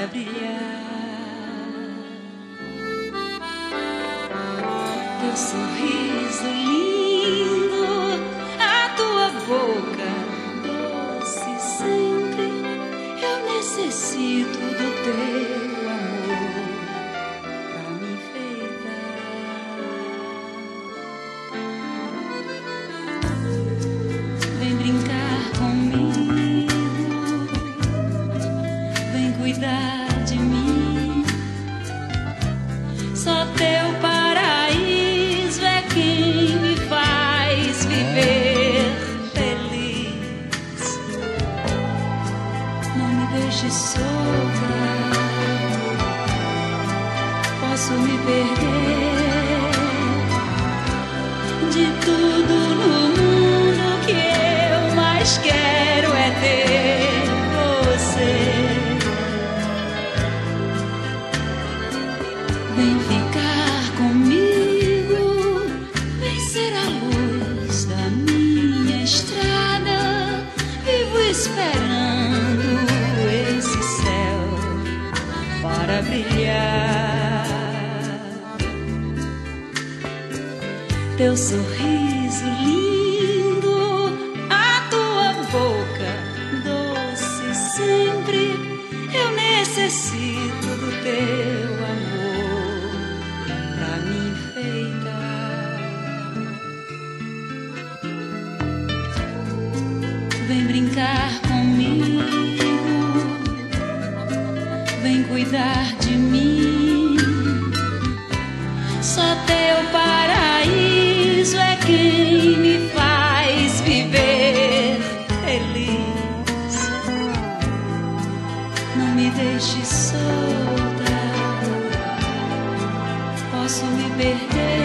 para brilhar. Teu sorriso lindo, a tua boca doce sempre. Eu necessito do teu amor pra me enfeitar. Vem brincar comigo, vem cuidar de mim. Só teu paraíso é quem me faz viver feliz. Não me deixe solta, posso me perder de tudo no mundo. Que eu mais quero é ter você. Vem ficar comigo, vem ser a luz da minha estrada. Vivo esperando esse céu para brilhar. Teu sorriso lindo, a tua boca doce sempre. Eu necessito do teu amor pra me enfeitar. Vem brincar comigo, vem cuidar de mim. Só teu paraíso é quem me faz viver feliz. Não me deixe solta, posso me perder